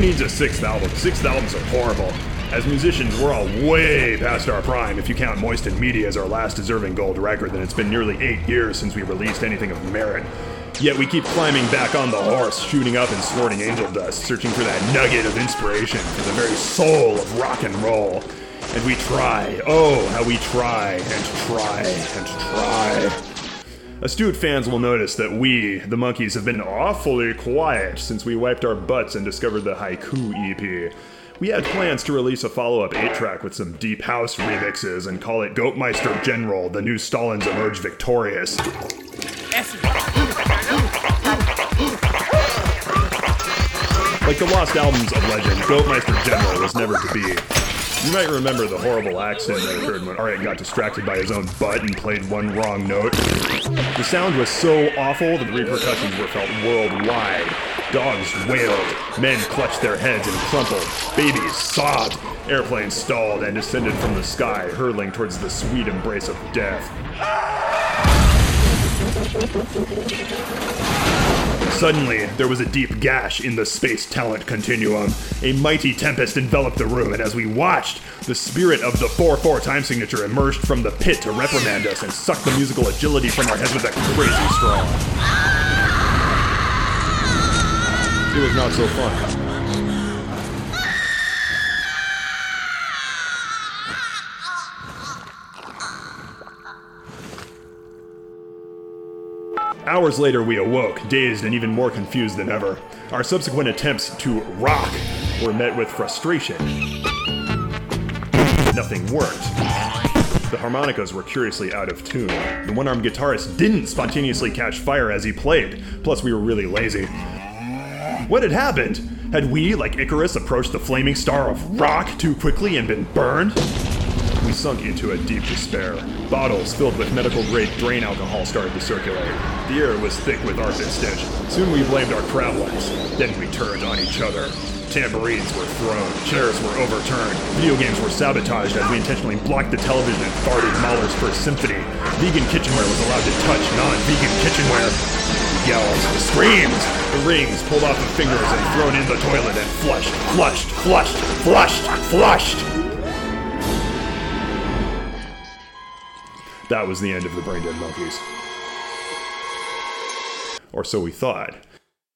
needs a sixth album? Sixth albums are horrible. As musicians, we're all way past our prime. If you count Moist and Media as our last deserving gold record, then it's been nearly 8 years since we released anything of merit. Yet we keep climbing back on the horse, shooting up and snorting angel dust, searching for that nugget of inspiration, for the very soul of rock and roll. And we try, oh, how we try and try and try. Astute fans will notice that we, the Monkees, have been awfully quiet since we wiped our butts and discovered the Haiku EP. We had plans to release a follow-up 8-track with some deep house remixes and call it Goatmeister General, the new Stalins emerge victorious. Like the lost albums of legend, Goatmeister General was never to be. You might remember the horrible accident that occurred when Arik got distracted by his own butt and played one wrong note. The sound was so awful that the repercussions were felt worldwide. Dogs wailed, men clutched their heads and crumpled, babies sobbed, airplanes stalled and descended from the sky, hurtling towards the sweet embrace of death. Suddenly, there was a deep gash in the space talent continuum. A mighty tempest enveloped the room, and as we watched, the spirit of the 4/4 time signature emerged from the pit to reprimand us and suck the musical agility from our heads with a crazy straw. It was not so fun. Hours later, we awoke, dazed and even more confused than ever. Our subsequent attempts to rock were met with frustration. Nothing worked. The harmonicas were curiously out of tune. The one-armed guitarist didn't spontaneously catch fire as he played, plus we were really lazy. What had happened? Had we, like Icarus, approached the flaming star of rock too quickly and been burned? We sunk into a deep despair. Bottles filled with medical-grade drain alcohol started to circulate. The air was thick with armpit stench. Soon we blamed our travelers. Then we turned on each other. Tambourines were thrown, chairs were overturned, video games were sabotaged as we intentionally blocked the television and farted Mahler's First Symphony. Vegan kitchenware was allowed to touch non-vegan kitchenware. Yells, screams, the rings pulled off the fingers and thrown in the toilet and flushed, flushed, flushed, flushed, flushed. That was the end of the Brain Dead Monkees. Or so we thought.